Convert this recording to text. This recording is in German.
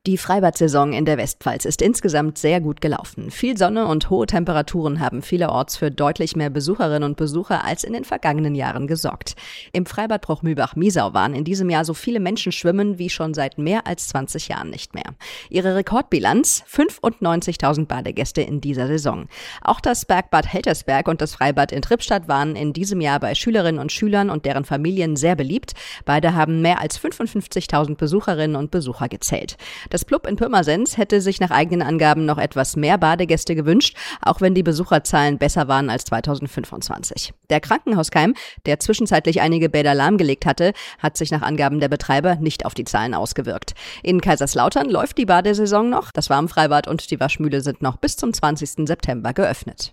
Die Freibad-Saison in der Westpfalz ist insgesamt sehr gut gelaufen. Viel Sonne und hohe Temperaturen haben vielerorts für deutlich mehr Besucherinnen und Besucher als in den vergangenen Jahren gesorgt. Im Freibad Bruchmühlbach-Miesau waren in diesem Jahr so viele Menschen schwimmen wie schon seit mehr als 20 Jahren nicht mehr. Ihre Rekordbilanz: 95.000 Badegäste in dieser Saison. Auch das Bergbad Heltersberg und das Freibad in Trippstadt waren in diesem Jahr bei Schülerinnen und Schülern und deren Familien sehr beliebt. Beide haben mehr als 55.000 Besucherinnen und Besucher gezählt. Das Plub in Pirmasens hätte sich nach eigenen Angaben noch etwas mehr Badegäste gewünscht, auch wenn die Besucherzahlen besser waren als 2025. Der Krankenhauskeim, der zwischenzeitlich einige Bäder lahmgelegt hatte, hat sich nach Angaben der Betreiber nicht auf die Zahlen ausgewirkt. In Kaiserslautern läuft die Badesaison noch. Das Warmfreibad und die Waschmühle sind noch bis zum 20. September geöffnet.